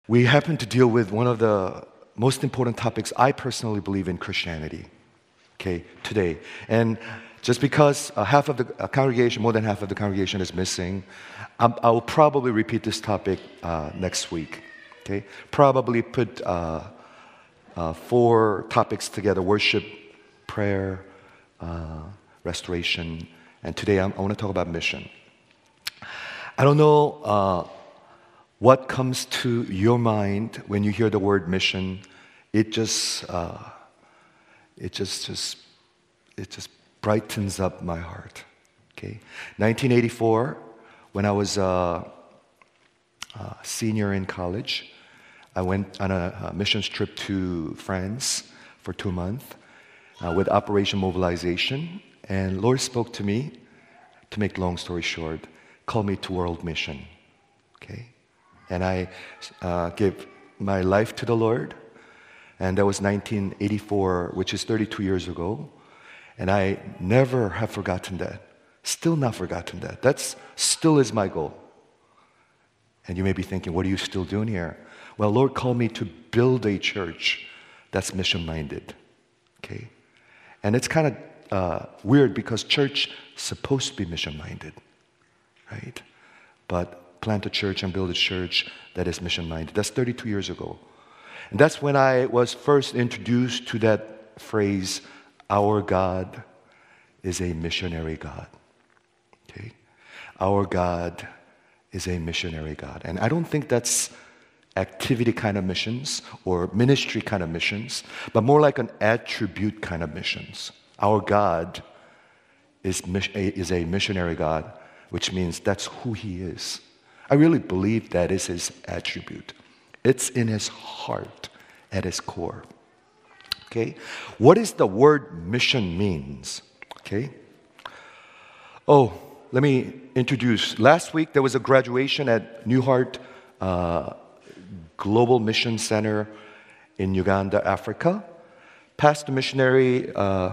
we happen to deal with one of the most important topics I personally believe in Christianity, okay, today. And just because half of the congregation, more than half of the congregation is missing, I will probably repeat this topic next week, okay? Probably put 4 topics together: worship, prayer, restoration, and today I want to talk about mission. I don't know what comes to your mind when you hear the word mission. It just brightens up my heart. Okay, 1984, when I was a senior in college, I went on a missions trip to France for 2 months with Operation Mobilization, and Lord spoke to me. To make long story short, called me to world mission. Okay, and I gave my life to the Lord, and that was 1984, which is 32 years ago. And I never have forgotten that. Still not forgotten that. That's still is my goal. And you may be thinking, what are you still doing here? Well, Lord called me to build a church that's mission-minded. Okay? And it's kind of weird because church is supposed to be mission-minded. Right? But plant a church and build a church that is mission-minded. That's 32 years ago. And that's when I was first introduced to that phrase, our God is a missionary God. Okay? Our God is a missionary God. And I don't think that's activity kind of missions or ministry kind of missions, but more like an attribute kind of missions. Our God is a missionary God, which means that's who He is. I really believe that is His attribute. It's in His heart, at His core. Okay? What does the word mission means? Okay? Oh, let me introduce. Last week there was a graduation at New Heart Global Mission Center in Uganda, Africa. Missionary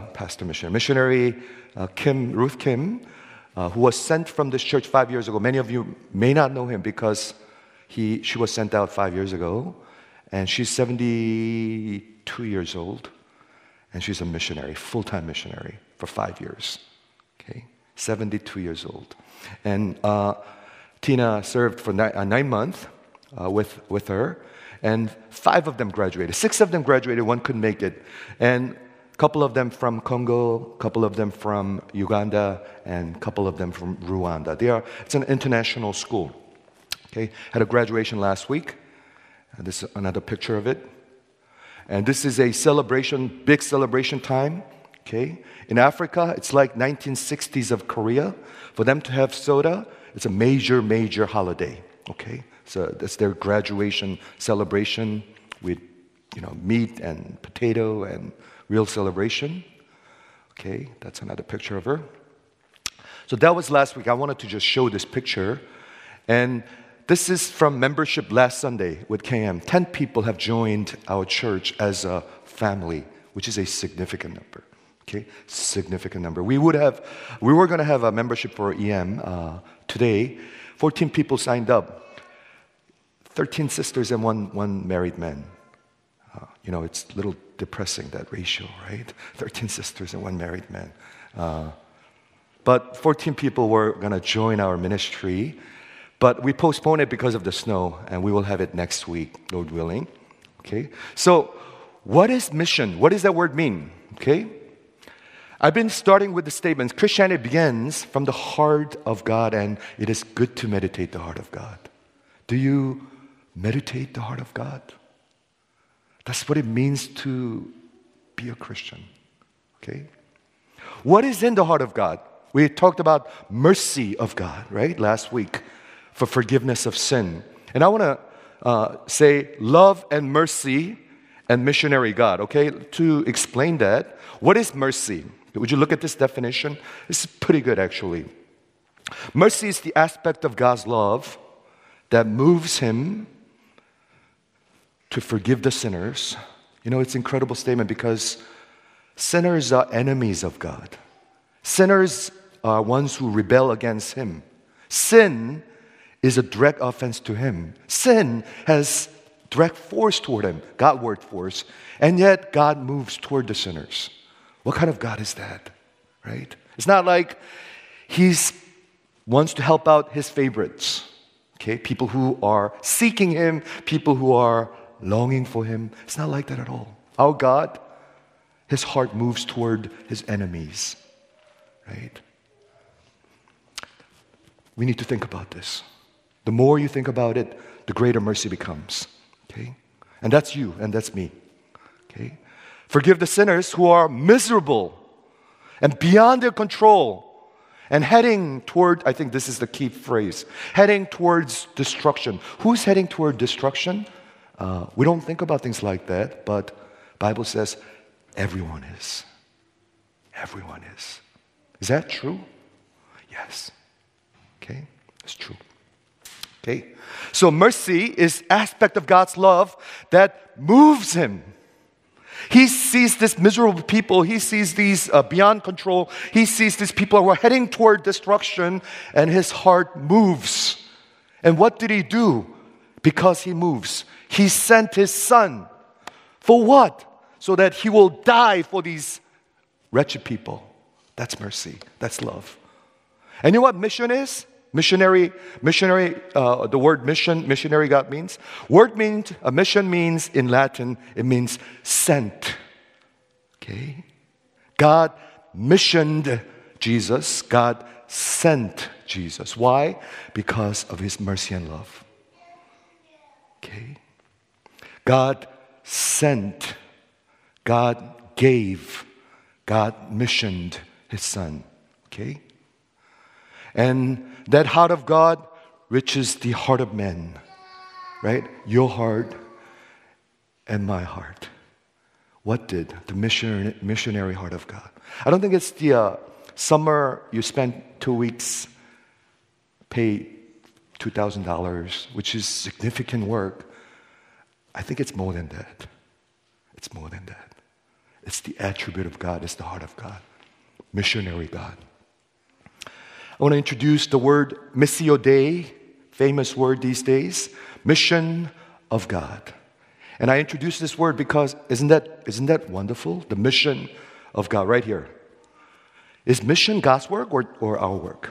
Ruth Kim, who was sent from this church 5 years ago. Many of you may not know him because she was sent out 5 years ago. And she's 72 years old, and she's a missionary, full-time missionary for 5 years. Okay, 72 years old. And Tina served for 9 months with her, and 5 of them graduated. 6 of them graduated, 1 couldn't make it. And a couple of them from Congo, a couple of them from Uganda, and a couple of them from Rwanda. It's an international school. Okay, had a graduation last week. And this is another picture of it. And this is a celebration, big celebration time. Okay? In Africa, it's like 1960s of Korea. For them to have soda, it's a major, major holiday. Okay? So that's their graduation celebration with, meat and potato and real celebration. Okay? That's another picture of her. So that was last week. I wanted to just show this picture. And this is from membership last Sunday with KM. 10 people have joined our church as a family, which is a significant number. Okay, significant number. We were going to have a membership for EM today. 14 people signed up. 13 sisters and one married man. It's a little depressing, that ratio, right? 13 sisters and 1 married man. But 14 people were going to join our ministry. But we postponed it because of the snow, and we will have it next week, Lord willing. Okay? So, what is mission? What does that word mean? Okay? I've been starting with the statements. Christianity begins from the heart of God, and it is good to meditate the heart of God. Do you meditate the heart of God? That's what it means to be a Christian. Okay? What is in the heart of God? We talked about mercy of God, right? Last week. For forgiveness of sin. And I want to say love and mercy and missionary God, okay? To explain that, what is mercy? Would you look at this definition? This is pretty good, actually. Mercy is the aspect of God's love that moves Him to forgive the sinners. It's an incredible statement because sinners are enemies of God. Sinners are ones who rebel against Him. Sin is a direct offense to Him. Sin has direct force toward him, Godward force, and yet God moves toward the sinners. What kind of God is that? Right? It's not like He wants to help out His favorites. Okay? People who are seeking Him, people who are longing for Him. It's not like that at all. Our God, His heart moves toward His enemies. Right? We need to think about this. The more you think about it, the greater mercy becomes. Okay? And that's you, and that's me. Okay? Forgive the sinners who are miserable and beyond their control and heading toward, I think this is the key phrase, heading towards destruction. Who's heading toward destruction? We don't think about things like that, but Bible says everyone is. Everyone is. Is that true? Yes. Okay? It's true. Okay? So mercy is aspect of God's love that moves Him. He sees this miserable people. He sees these beyond control. He sees these people who are heading toward destruction, and His heart moves. And what did He do? Because He moves, He sent His Son. For what? So that He will die for these wretched people. That's mercy. That's love. And you know what mission is? Missionary, the word missionary God means. Mission means in Latin, it means sent. Okay? God missioned Jesus. God sent Jesus. Why? Because of His mercy and love. Okay? God sent. God gave. God missioned His Son. Okay? And that heart of God reaches the heart of men, right? Your heart and my heart. What did the missionary heart of God? I don't think it's the summer you spent 2 weeks, pay $2,000, which is significant work. I think it's more than that. It's more than that. It's the attribute of God. It's the heart of God. Missionary God. I want to introduce the word Missio Dei, famous word these days, mission of God. And I introduce this word because isn't that wonderful? The mission of God right here. Is mission God's work or our work?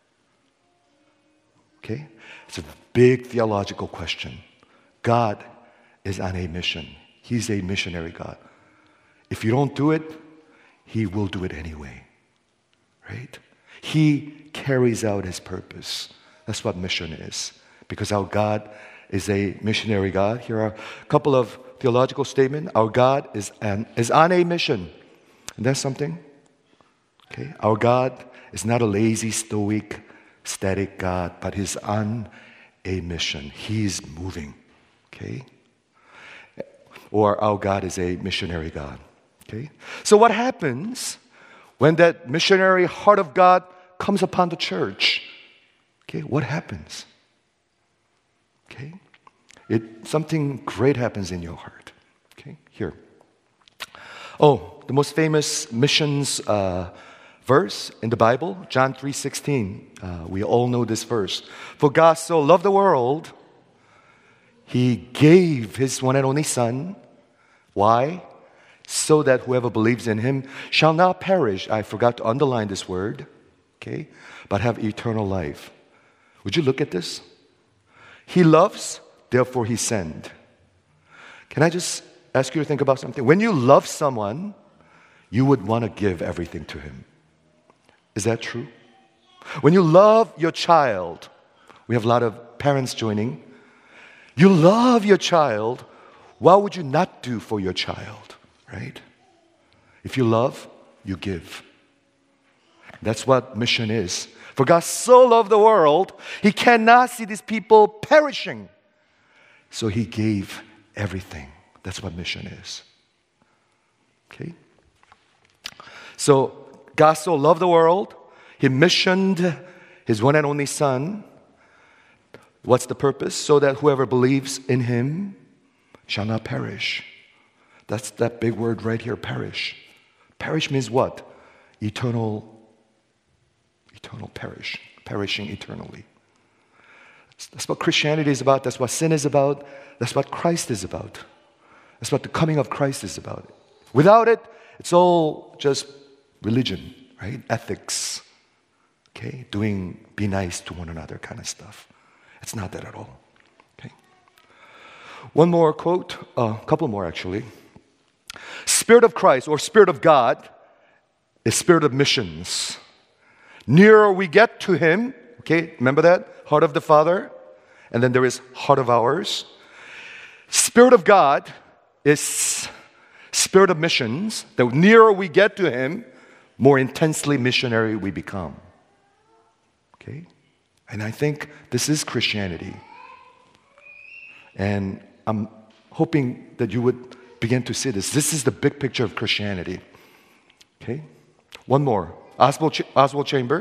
Okay? It's a big theological question. God is on a mission. He's a missionary God. If you don't do it, He will do it anyway. Right? He carries out His purpose. That's what mission is. Because our God is a missionary God. Here are a couple of theological statements. Our God is on a mission. And that's something. Okay? Our God is not a lazy, stoic, static God, but He's on a mission. He's moving. Okay? Or our God is a missionary God. Okay? So what happens when that missionary heart of God comes upon the church? Okay, what happens? Okay? Something great happens in your heart. Okay, here. Oh, the most famous missions verse in the Bible, John 3:16. We all know this verse. For God so loved the world, He gave His one and only Son. Why? So that whoever believes in Him shall not perish. I forgot to underline this word. Okay? But have eternal life. Would you look at this? He loves, therefore He sent. Can I just ask you to think about something? When you love someone, you would want to give everything to him. Is that true? When you love your child, we have a lot of parents joining. You love your child, what would you not do for your child? Right? If you love, you give. That's what mission is. For God so loved the world, He cannot see these people perishing. So He gave everything. That's what mission is. Okay? So God so loved the world, He missioned His one and only Son. What's the purpose? So that whoever believes in Him shall not perish. That's that big word right here, perish. Perish means what? Eternal perishing eternally. That's what Christianity is about. That's what sin is about. That's what Christ is about. That's what the coming of Christ is about. Without it, it's all just religion, right? Ethics, okay? Be nice to one another kind of stuff. It's not that at all, okay? One more quote, a couple more actually. Spirit of Christ or Spirit of God is spirit of missions. Nearer we get to Him, okay? Remember that? Heart of the Father. And then there is heart of ours. Spirit of God is spirit of missions. The nearer we get to Him, more intensely missionary we become. Okay? And I think this is Christianity. And I'm hoping that you would begin to see this. This is the big picture of Christianity. Okay? One more. Oswald Chamber.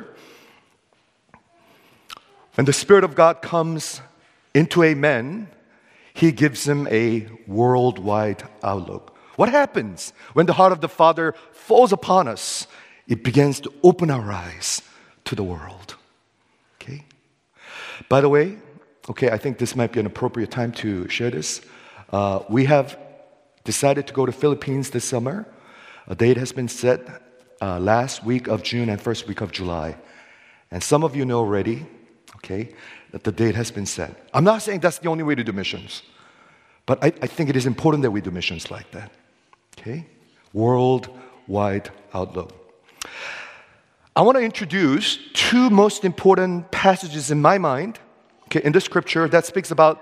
When the Spirit of God comes into a man, He gives him a worldwide outlook. What happens when the heart of the Father falls upon us? It begins to open our eyes to the world. Okay? By the way, okay, I think this might be an appropriate time to share this. We have decided to go to Philippines this summer. A date has been set last week of June and first week of July. And some of you know already, okay, that the date has been set. I'm not saying that's the only way to do missions, but I think it is important that we do missions like that. Okay? Worldwide outlook. I want to introduce two most important passages in my mind, okay, in the scripture that speaks about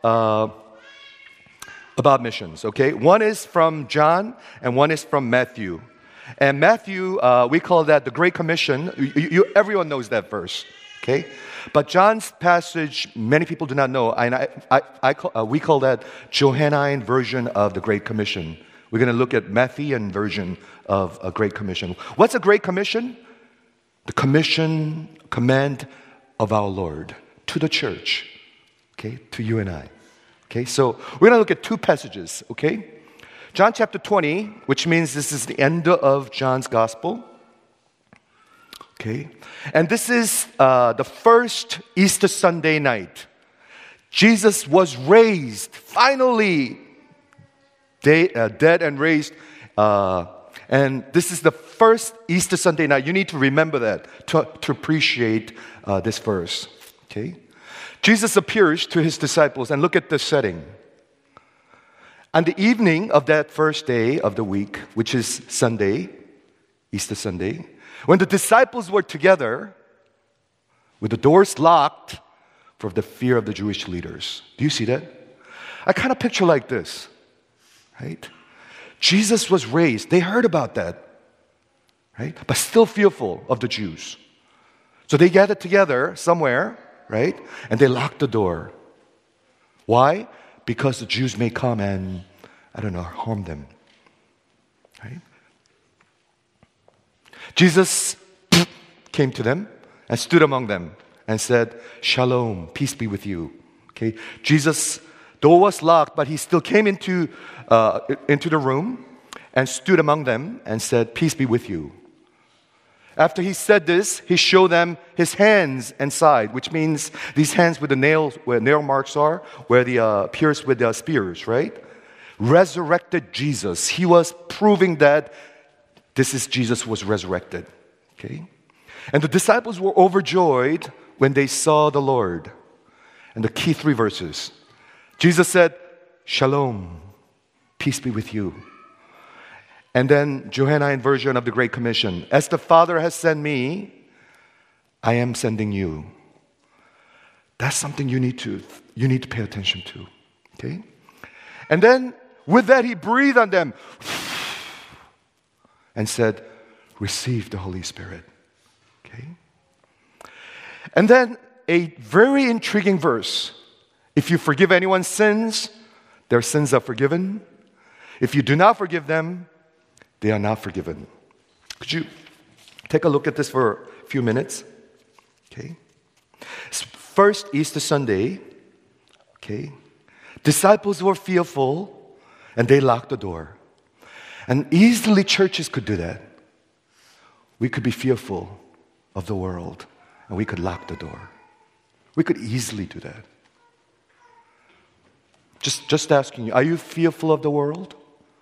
missions, okay? One is from John and one is from Matthew. And Matthew, we call that the Great Commission. Everyone knows that verse, okay? But John's passage, many people do not know, and we call that Johannine version of the Great Commission. We're going to look at Matthean version of a Great Commission. What's a Great Commission? The command of our Lord to the church, okay, to you and I. Okay, so we're going to look at two passages, okay? John chapter 20, which means this is the end of John's gospel. Okay, and this is the first Easter Sunday night. Jesus was raised, finally dead and raised. And this is the first Easter Sunday night. You need to remember that to appreciate this verse. Okay, Jesus appears to His disciples, and look at the setting. On the evening of that first day of the week, which is Sunday, Easter Sunday, when the disciples were together, with the doors locked for the fear of the Jewish leaders. Do you see that? I kind of picture like this, right? Jesus was raised. They heard about that, right? But still fearful of the Jews. So they gathered together somewhere, right? And they locked the door. Why? Because the Jews may come and, harm them, right? Jesus came to them and stood among them and said, "Shalom, peace be with you." Okay, Jesus, door was locked, but He still came into the room and stood among them and said, "Peace be with you." After He said this, He showed them His hands and side, which means these hands with the nails, where nail marks are, where the pierced with the spears, right? Resurrected Jesus. He was proving that this is Jesus was resurrected. Okay? And the disciples were overjoyed when they saw the Lord. And the key three verses. Jesus said, "Shalom, peace be with you." And then Johannine version of the Great Commission. "As the Father has sent me, I am sending you." That's something you need to pay attention to. Okay? And then with that He breathed on them and said, "Receive the Holy Spirit." Okay? And then a very intriguing verse. If you forgive anyone's sins, their sins are forgiven. If you do not forgive them, they are not forgiven. Could you take a look at this for a few minutes? Okay. First Easter Sunday, okay, disciples were fearful and they locked the door. And easily churches could do that. We could be fearful of the world and we could lock the door. We could easily do that. Just asking you, are you fearful of the world?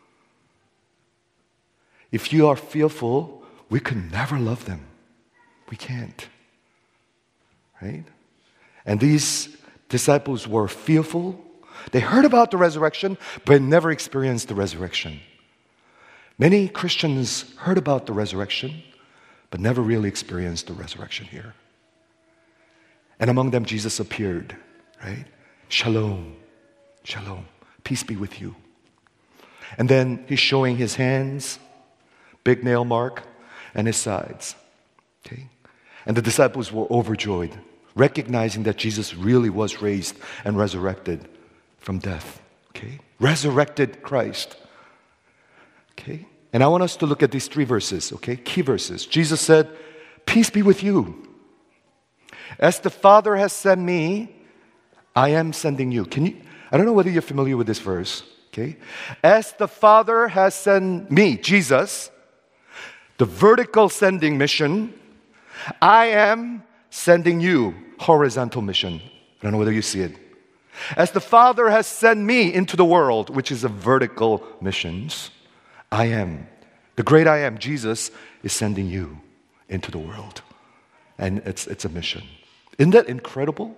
If you are fearful, we could never love them. We can't. Right? And these disciples were fearful. They heard about the resurrection, but never experienced the resurrection. Many Christians heard about the resurrection, but never really experienced the resurrection here. And among them, Jesus appeared, right? Shalom, shalom, peace be with you. And then he's showing his hands, big nail mark, and his sides. Okay? And the disciples were overjoyed, recognizing that Jesus really was raised and resurrected from death. Okay? Resurrected Christ. Okay? And I want us to look at these three verses, okay? Key verses. Jesus said, peace be with you. As the Father has sent me, I am sending you. I don't know whether you're familiar with this verse, okay? As the Father has sent me, Jesus, the vertical sending mission, I am sending you, horizontal mission. I don't know whether you see it. As the Father has sent me into the world, which is a vertical missions, I am. The great I am, Jesus, is sending you into the world. And it's a mission. Isn't that incredible?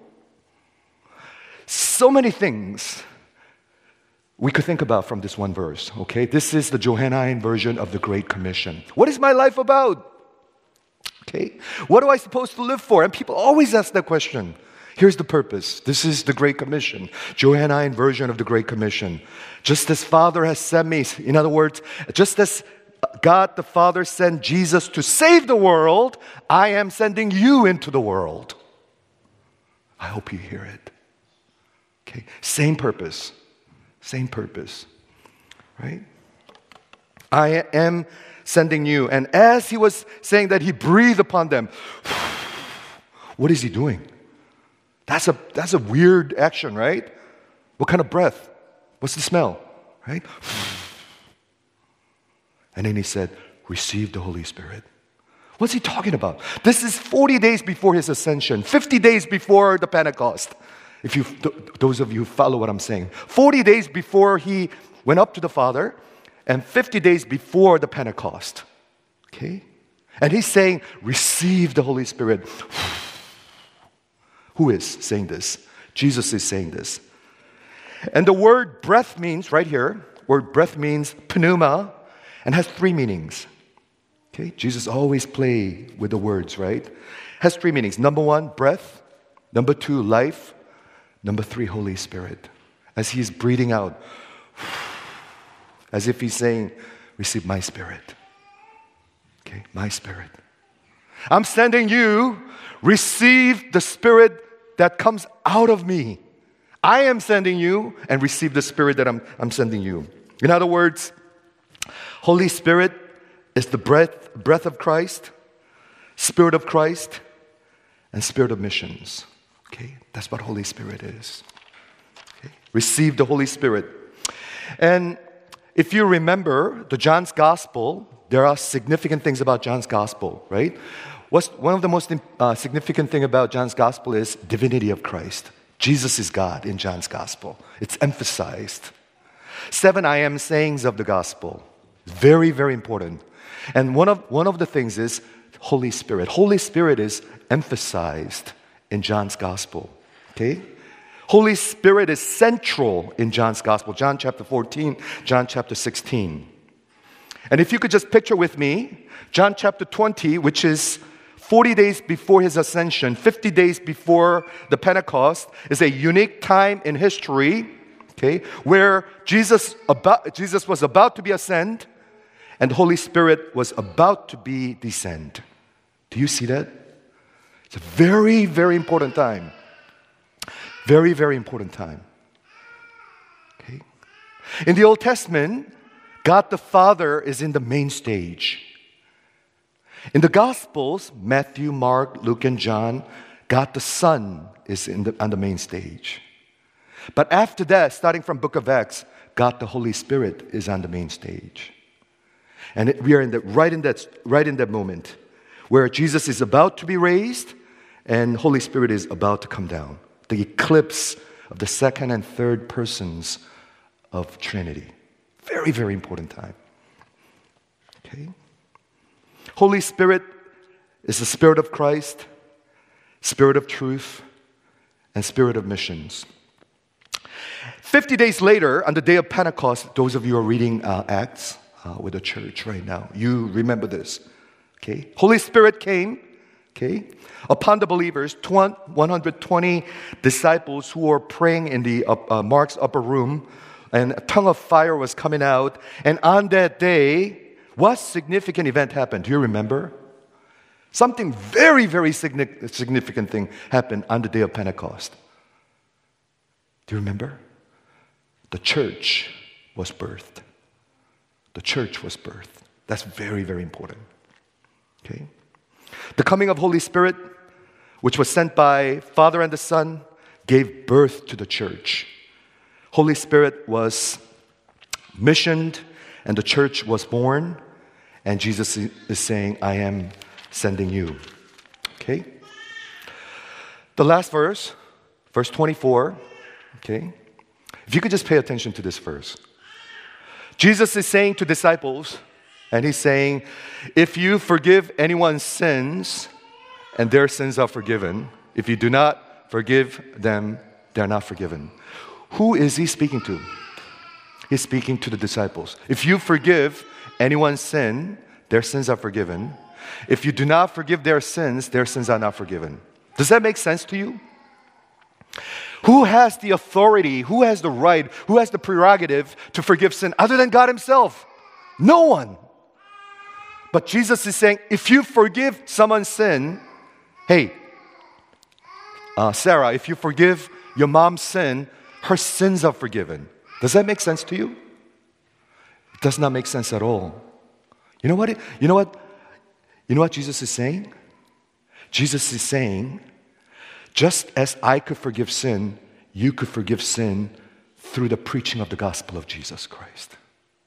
So many things we could think about from this one verse, okay? This is the Johannine version of the Great Commission. What is my life about? Okay? What am I supposed to live for? And people always ask that question. Here's the purpose. This is the Great Commission, Johannine version of the Great Commission. Just as Father has sent me, in other words, just as God the Father sent Jesus to save the world, I am sending you into the world. I hope you hear it. Okay, same purpose, right? I am sending you. And as he was saying that, he breathed upon them. What is he doing? That's a weird action, right? What kind of breath? What's the smell, right? And then he said, receive the Holy Spirit. What's he talking about? This is 40 days before his ascension, 50 days before the Pentecost. Those of you who follow what I'm saying. 40 days before he went up to the Father, and 50 days before the Pentecost. Okay? And he's saying, receive the Holy Spirit. Who is saying this? Jesus is saying this. And the word breath means, right here, word breath means pneuma, and has three meanings. Okay? Jesus always play with the words, right? Has three meanings. Number one, breath. Number two, life. Number three, Holy Spirit. As he's breathing out, as if he's saying, receive my spirit. Okay? My spirit. I'm sending you, receive the spirit that comes out of me. I am sending you, and receive the spirit that I'm sending you. In other words, Holy Spirit is the breath of Christ, Spirit of Christ, and Spirit of missions. Okay? That's what Holy Spirit is. Okay? Receive the Holy Spirit. And if you remember the John's Gospel, there are significant things about John's Gospel, right? One of the most significant thing about John's Gospel is divinity of Christ. Jesus is God in John's Gospel. It's emphasized. 7 I am sayings of the Gospel. Very, very important. And one of the things is Holy Spirit. Holy Spirit is emphasized in John's Gospel. Okay? Holy Spirit is central in John's Gospel. John chapter 14, John chapter 16. And if you could just picture with me, John chapter 20, which is 40 days before his ascension, 50 days before the Pentecost, is a unique time in history, okay, where Jesus was about to be ascend, and the Holy Spirit was about to be descend. Do you see that? It's a very, very important time. Very, very important time. Okay? In the Old Testament, God the Father is in the main stage. In the Gospels, Matthew, Mark, Luke, and John, God the Son is on the main stage. But after that, starting from Book of Acts, God the Holy Spirit is on the main stage. And we are right in that moment where Jesus is about to be raised, and Holy Spirit is about to come down. The eclipse of the second and third persons of Trinity. Very, very important time. Okay? Holy Spirit is the Spirit of Christ, Spirit of truth, and Spirit of missions. 50 days later, on the day of Pentecost, those of you who are reading Acts with the church right now, you remember this. Okay? Holy Spirit came, okay, upon the believers, 120 disciples who were praying in the Mark's upper room, and a tongue of fire was coming out. And on that day, what significant event happened? Do you remember? Something very, very significant thing happened on the day of Pentecost. Do you remember? The church was birthed. The church was birthed. That's very, very important. Okay? The coming of Holy Spirit, which was sent by Father and the Son, gave birth to the church. Holy Spirit was missioned, and the church was born, and Jesus is saying, I am sending you. Okay? The last verse, verse 24, okay? If you could just pay attention to this verse. Jesus is saying to disciples, and he's saying, if you forgive anyone's sins, and their sins are forgiven, if you do not forgive them, they're not forgiven. Who is he speaking to? He's speaking to the disciples. If you forgive anyone's sin, their sins are forgiven. If you do not forgive their sins are not forgiven. Does that make sense to you? Who has the authority, who has the right, who has the prerogative to forgive sin other than God himself? No one. But Jesus is saying, if you forgive someone's sin, hey, Sarah, if you forgive your mom's sin, her sins are forgiven. Does that make sense to you? It does not make sense at all. You know what Jesus is saying? Jesus is saying, just as I could forgive sin, you could forgive sin through the preaching of the gospel of Jesus Christ.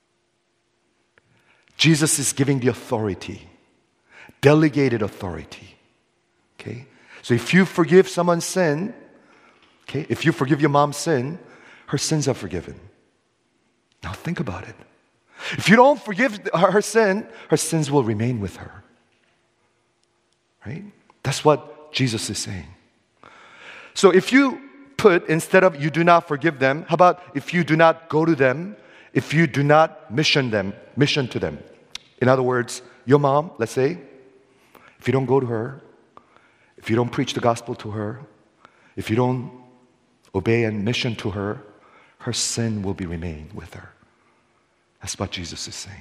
Jesus is giving the authority, delegated authority. Okay? So if you forgive someone's sin, okay, if you forgive your mom's sin, her sins are forgiven. Now think about it. If you don't forgive her sins will remain with her. Right? That's what Jesus is saying. So if you put, instead of you do not forgive them, how about if you do not go to them, if you do not mission to them? In other words, your mom, let's say, if you don't go to her, if you don't preach the gospel to her, if you don't obey and mission to her, her sin will remain with her. That's what Jesus is saying.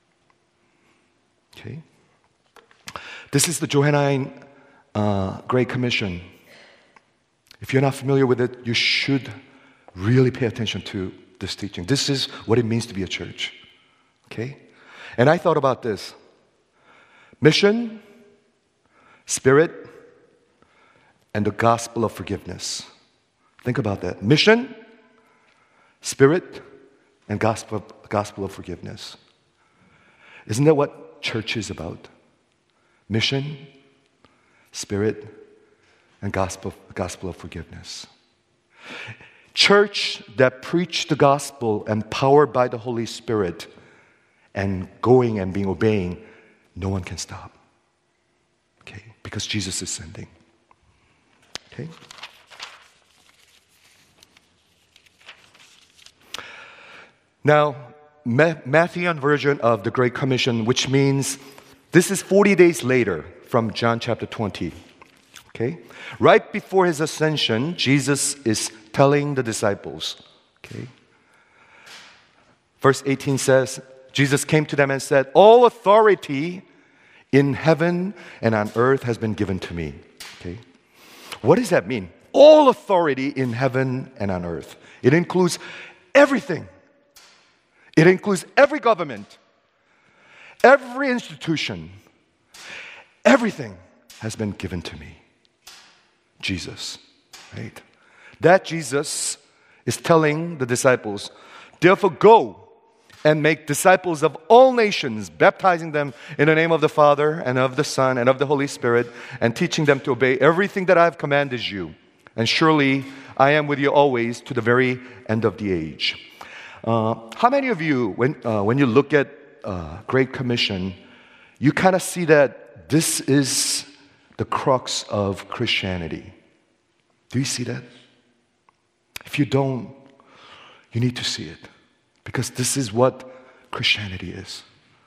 Okay? This is the Johannine Great Commission. If you're not familiar with it, you should really pay attention to this teaching. This is what it means to be a church. Okay? And I thought about this. Mission, Spirit, and the gospel of forgiveness. Think about that. Mission, Spirit, and gospel of forgiveness. Isn't that what church is about? Mission, Spirit, and gospel of forgiveness. Church that preach the gospel empowered by the Holy Spirit and going and being obeying, no one can stop. Okay? Because Jesus is sending. Okay? Now, Matthean version of the Great Commission, which means this is 40 days later from John chapter 20. Okay? Right before his ascension, Jesus is telling the disciples. Okay? Verse 18 says, Jesus came to them and said, all authority in heaven and on earth has been given to me. Okay? What does that mean? All authority in heaven and on earth. It includes everything. It includes every government, every institution, everything has been given to me. Jesus, right? That Jesus is telling the disciples, therefore go and make disciples of all nations, baptizing them in the name of the Father and of the Son and of the Holy Spirit, and teaching them to obey everything that I have commanded you. And surely I am with you always to the very end of the age. How many of you, when you look at Great Commission, you kind of see that this is the crux of Christianity? Do you see that? If you don't, you need to see it. Because this is what Christianity is.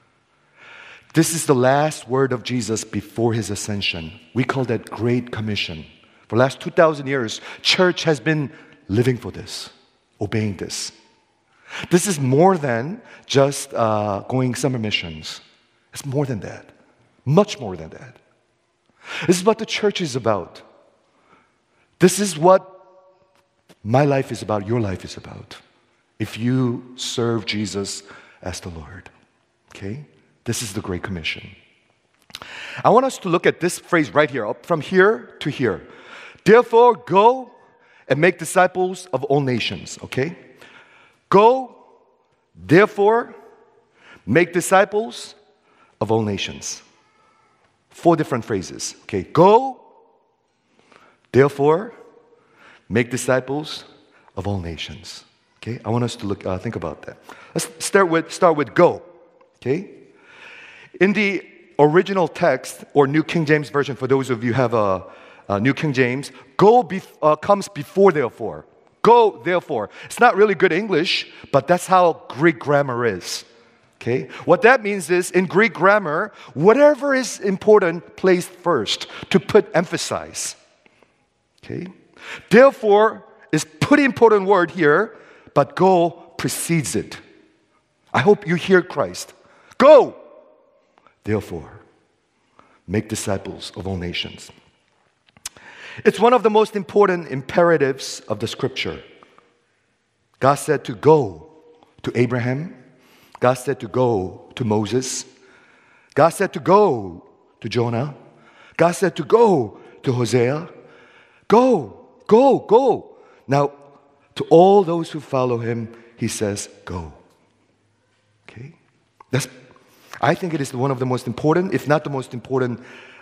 This is the last word of Jesus before his ascension. We call that Great Commission. For the last 2,000 years, church has been living for this, obeying this. This is more than just going summer missions. It's more than that. Much more than that. This is what the church is about. This is what my life is about, your life is about. If you serve Jesus as the Lord. Okay? This is the Great Commission. I want us to look at this phrase right here, up from here to here. Therefore, go and make disciples of all nations. Okay? Go, therefore, make disciples of all nations. 4 different phrases. Okay? Go, therefore, make disciples of all nations. Okay, I want us to think about that. Let's start with go. Okay, in the original text or New King James Version, for those of you who have a New King James, go comes before therefore. Go therefore. It's not really good English, but that's how Greek grammar is. Okay, what that means is in Greek grammar, whatever is important placed first to emphasize. Okay, therefore is pretty important word here. But go precedes it. I hope you hear Christ. Go, therefore, make disciples of all nations. It's one of the most important imperatives of the scripture. God said to go to Abraham. God said to go to Moses. God said to go to Jonah. God said to go to Hosea. Go, go, go. Now, to all those who follow him, he says, go. Okay? I think it is one of the most important, if not the most important,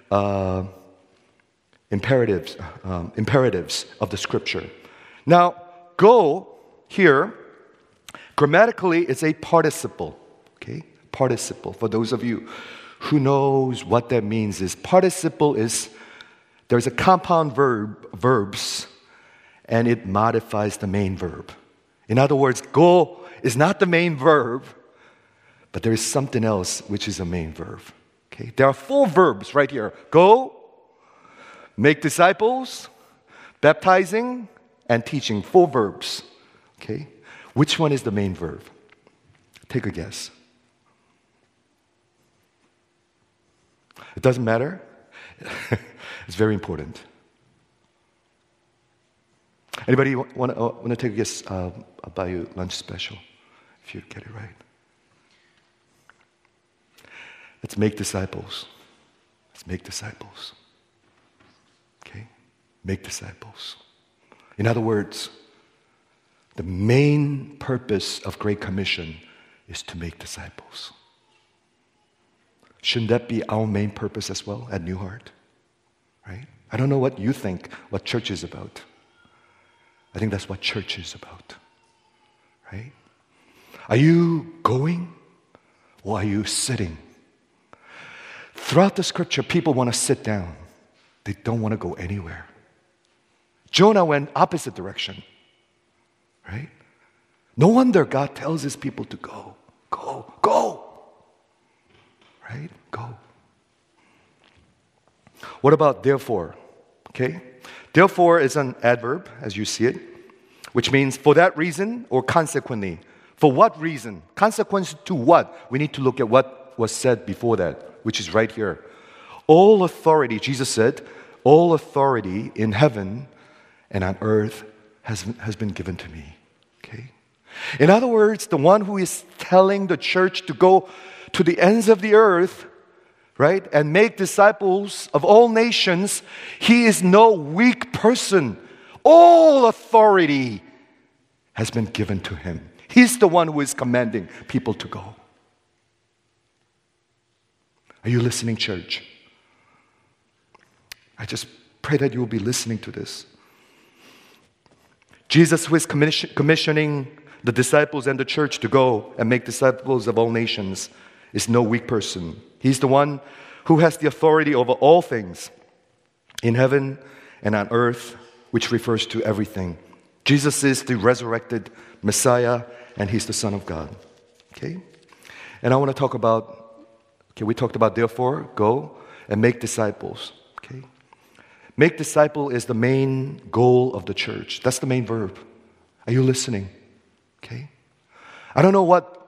imperatives of the scripture. Now, go here, grammatically, it's a participle. Okay? Participle. For those of you who knows what that means is, participle is, there's a compound verbs, and it modifies the main verb. In other words, go is not the main verb, but there is something else which is a main verb. Okay? There are 4 verbs right here. Go, make disciples, baptizing, and teaching. 4 verbs. Okay? Which one is the main verb? Take a guess. It doesn't matter. It's very important. Anybody want to take a guess? I'll buy you lunch special if you get it right. Let's make disciples. Let's make disciples. Okay? Make disciples. In other words, the main purpose of Great Commission is to make disciples. Shouldn't that be our main purpose as well at New Heart? Right? I don't know what you think, what church is about. I think that's what church is about. Right? Are you going or are you sitting? Throughout the scripture, people want to sit down. They don't want to go anywhere. Jonah went opposite direction. Right? No wonder God tells his people to go. Go, go. Right? Go. What about therefore? Okay? Therefore is an adverb, as you see it, which means for that reason or consequently. For what reason? Consequence to what? We need to look at what was said before that, which is right here. All authority, Jesus said, all authority in heaven and on earth has been given to me. Okay? In other words, the one who is telling the church to go to the ends of the earth, right, and make disciples of all nations, he is no weak person. All authority has been given to him. He's the one who is commanding people to go. Are you listening, church? I just pray that you will be listening to this. Jesus, who is commissioning the disciples and the church to go and make disciples of all nations, is no weak person. He's the one who has the authority over all things in heaven and on earth, which refers to everything. Jesus is the resurrected Messiah, and He's the Son of God. Okay? And I want to talk about, we talked about therefore, go and make disciples. Okay? Make disciple is the main goal of the church. That's the main verb. Are you listening? Okay? I don't know what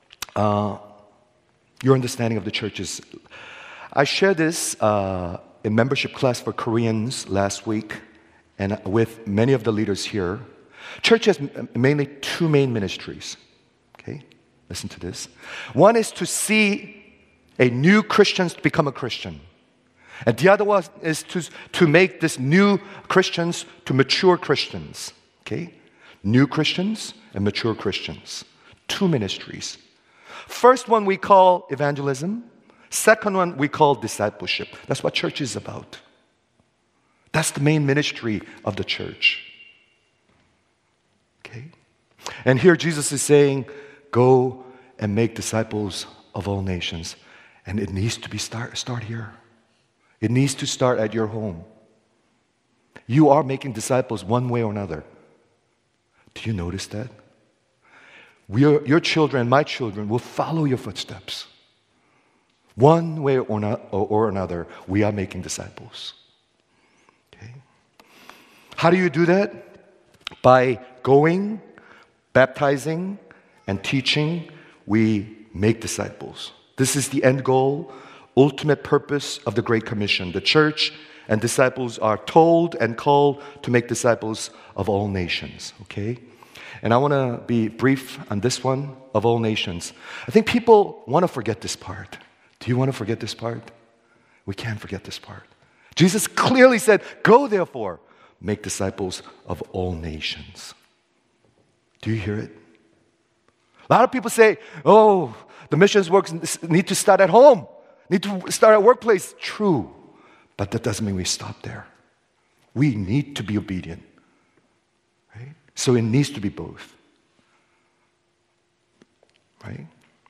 your understanding of the church is. I shared this in membership class for Koreans last week, and with many of the leaders here. Church has mainly two main ministries. Okay? Listen to this. One is to see a new Christians become a Christian. And the other one is to make this new Christians to mature Christians. Okay? New Christians and mature Christians. Two ministries. First one we call evangelism. Second one we call discipleship. That's what church is about. That's the main ministry of the church. Okay? And here Jesus is saying, go and make disciples of all nations. And it needs to be start here. It needs to start at your home. You are making disciples one way or another. Do you notice that? Your children, my children, will follow your footsteps. One way or another, we are making disciples. Okay? How do you do that? By going, baptizing, and teaching, we make disciples. This is the end goal, ultimate purpose of the Great Commission. The church and disciples are told and called to make disciples of all nations. Okay? And I want to be brief on this one, of all nations. I think people want to forget this part. Do you want to forget this part? We can't forget this part. Jesus clearly said, go therefore, make disciples of all nations. Do you hear it? A lot of people say, oh, the missions work need to start at home, need to start at workplace. True, but that doesn't mean we stop there. We need to be obedient. Right? So it needs to be both. Right?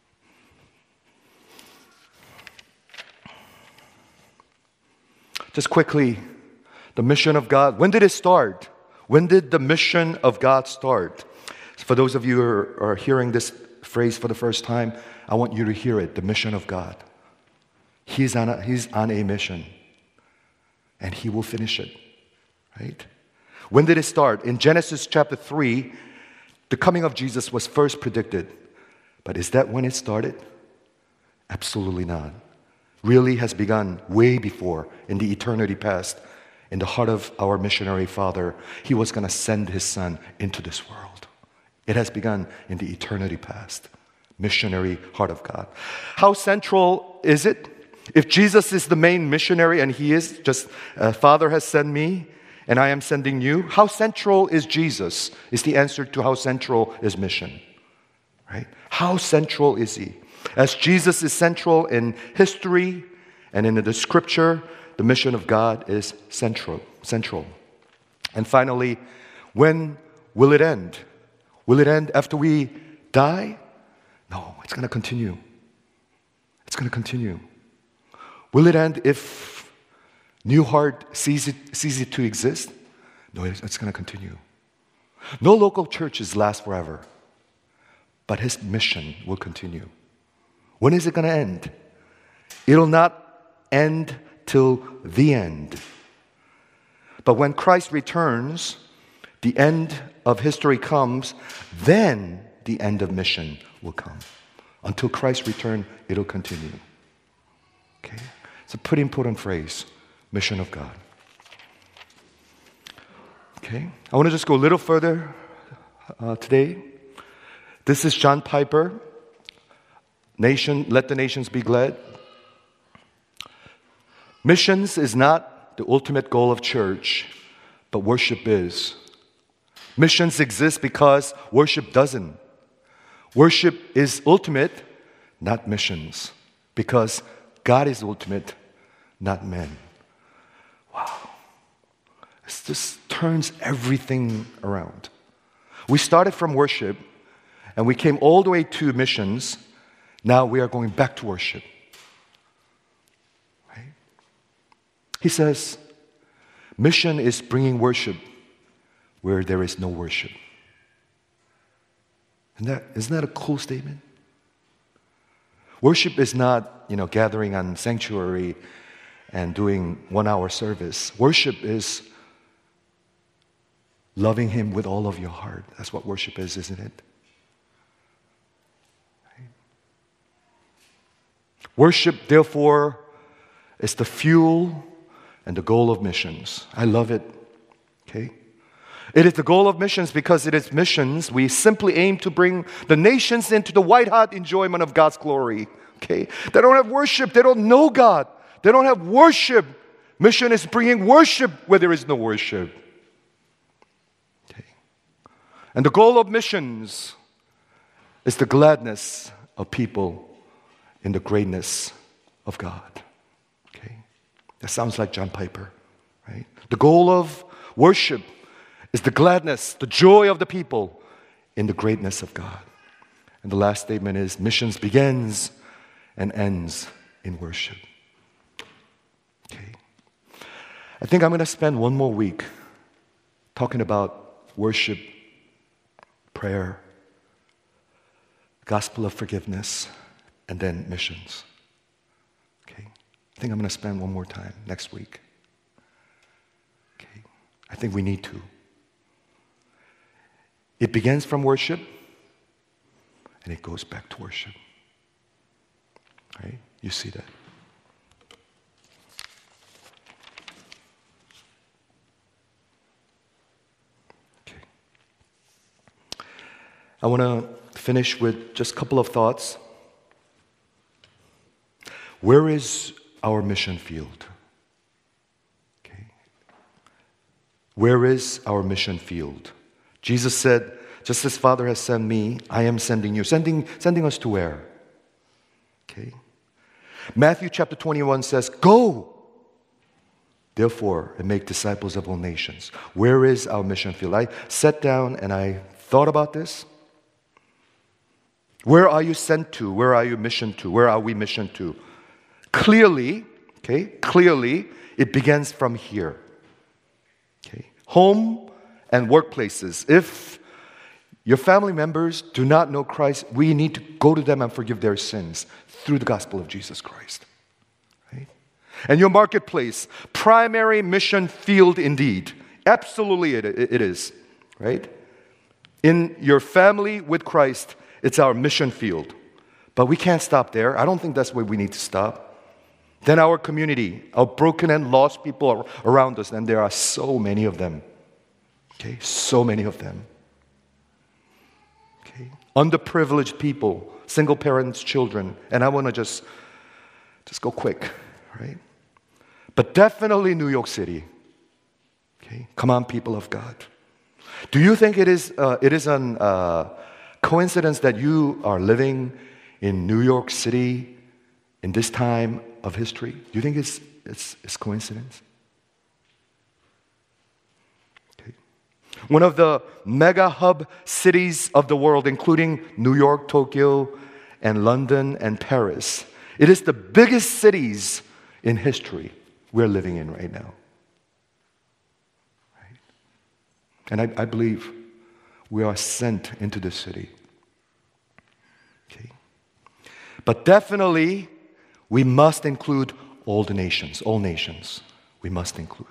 Just quickly, the mission of God. When did it start? When did the mission of God start? For those of you who are hearing this phrase for the first time, I want you to hear it, the mission of God. He's on a mission, and He will finish it. Right? When did it start? In Genesis chapter 3, the coming of Jesus was first predicted. But is that when it started? Absolutely not. Really has begun way before, in the eternity past, in the heart of our missionary father. He was going to send His Son into this world. It has begun in the eternity past. Missionary heart of God. How central is it? If Jesus is the main missionary, and He is, just Father has sent me, and I am sending you, how central is Jesus? Is the answer to how central is mission. Right? How central is He? As Jesus is central in history and in the scripture, the mission of God is central. And finally, when will it end? Will it end after we die? No, it's going to continue. It's going to continue. Will it end if New Heart ceases to exist? No, it's going to continue. No local churches last forever, but His mission will continue. When is it going to end? It'll not end till the end. But when Christ returns, the end of history comes, then the end of mission will come. Until Christ returns, it'll continue. Okay? It's a pretty important phrase, mission of God. Okay? I want to just go a little further today. This is John Piper. Let the nations be glad. Missions is not the ultimate goal of church, but worship is. Missions exist because worship doesn't. Worship is ultimate, not missions, because God is ultimate, not men. Wow. This just turns everything around. We started from worship, and we came all the way to missions. Now we are going back to worship. Right? He says, mission is bringing worship where there is no worship. Isn't that a cool statement? Worship is not, gathering on sanctuary and doing 1-hour service. Worship is loving Him with all of your heart. That's what worship is, isn't it? Right? Worship, therefore, is the fuel and the goal of missions. I love it. Okay? It is the goal of missions because it is missions. We simply aim to bring the nations into the white-hot enjoyment of God's glory. Okay? They don't have worship. They don't know God. They don't have worship. Mission is bringing worship where there is no worship. Okay? And the goal of missions is the gladness of people in the greatness of God. Okay? That sounds like John Piper, right? The goal of worship is the gladness, the joy of the people in the greatness of God. And the last statement is, missions begins and ends in worship. Okay. I think I'm going to spend one more week talking about worship, prayer, gospel of forgiveness, and then missions. Okay. I think I'm going to spend one more time next week. Okay. I think we need to. It begins from worship, and it goes back to worship. Right? You see that? Okay. I want to finish with just a couple of thoughts. Where is our mission field? Okay. Where is our mission field? Jesus said, just as Father has sent me, I am sending you. Sending us to where? Okay. Matthew chapter 21 says, go, therefore, and make disciples of all nations. Where is our mission field? I sat down and I thought about this. Where are you sent to? Where are you missioned to? Where are we missioned to? Clearly, it begins from here. Okay. Home and workplaces. If your family members do not know Christ, we need to go to them and forgive their sins through the gospel of Jesus Christ. Right? And your marketplace, primary mission field indeed. Absolutely it is. Right? In your family with Christ, it's our mission field. But we can't stop there. I don't think that's where we need to stop. Then our community, our broken and lost people around us, and there are so many of them. Okay, so many of them. Okay, underprivileged people, single parents, children, and I want to just go quick, right? But definitely New York City. Okay, come on, people of God. Do you think it is an coincidence that you are living in New York City in this time of history? Do you think it's coincidence? One of the mega hub cities of the world, including New York, Tokyo, and London, and Paris. It is the biggest cities in history we're living in right now. Right? And I believe we are sent into this city. Okay. But definitely, we must include all nations. We must include.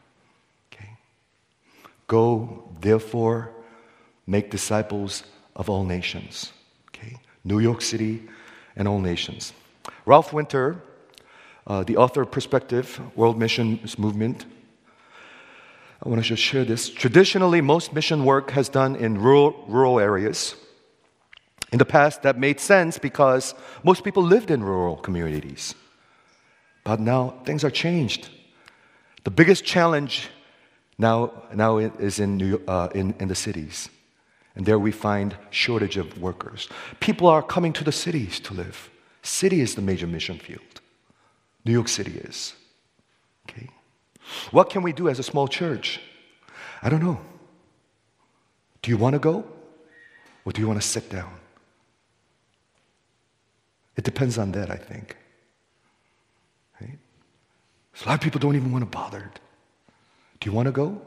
Go, therefore, make disciples of all nations. Okay? New York City and all nations. Ralph Winter, the author of Perspective, World Missions Movement, I want to just share this. Traditionally, most mission work has done in rural areas. In the past, that made sense because most people lived in rural communities. But now, things are changed. The biggest challenge now is in the cities. And there we find shortage of workers. People are coming to the cities to live. City is the major mission field. New York City is. Okay. What can we do as a small church? I don't know. Do you want to go? Or do you want to sit down? It depends on that, I think. Right? So a lot of people don't even want to bother. Do you want to go?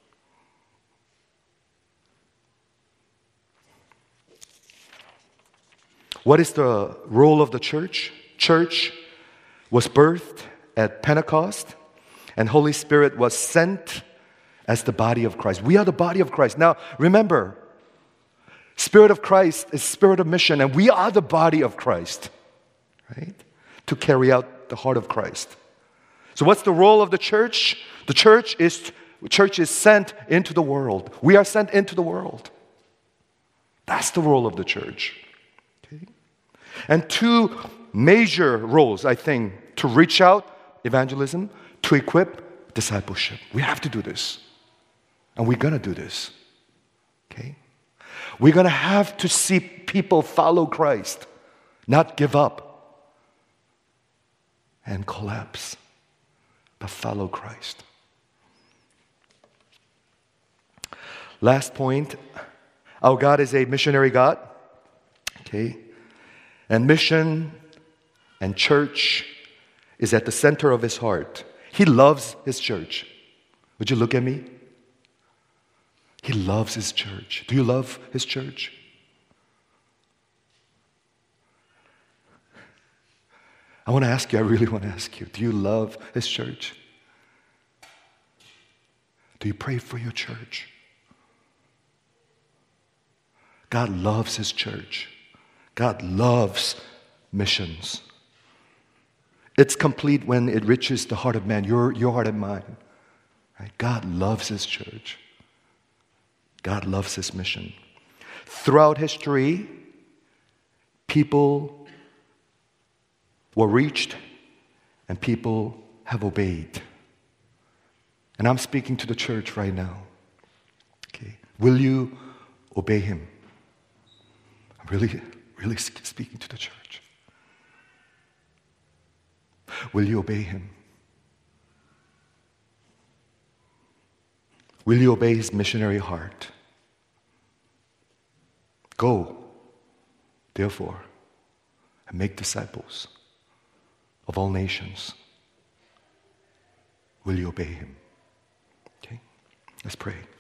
What is the role of the church? Church was birthed at Pentecost, and Holy Spirit was sent as the body of Christ. We are the body of Christ. Now, remember, Spirit of Christ is spirit of mission, and we are the body of Christ, right? To carry out the heart of Christ. So what's the role of the church? The church is sent into the world. We are sent into the world. That's the role of the church. Okay? And two major roles, I think, to reach out, evangelism, to equip, discipleship. We have to do this. And we're going to do this. Okay? We're going to have to see people follow Christ, not give up and collapse, but follow Christ. Last point, our God is a missionary God. Okay? And mission and church is at the center of his heart. He loves his church. Would you look at me? He loves his church. Do you love his church? I want to ask you, I really want to ask you, do you love his church? Do you pray for your church? God loves his church. God loves missions. It's complete when it reaches the heart of man, your heart and mine. Right? God loves his church. God loves his mission. Throughout history, people were reached and people have obeyed. And I'm speaking to the church right now. Okay. Will you obey him? I'm really speaking to the church. Will you obey him? Will you obey his missionary heart? Go, therefore, and make disciples of all nations. Will you obey him? Okay, let's pray.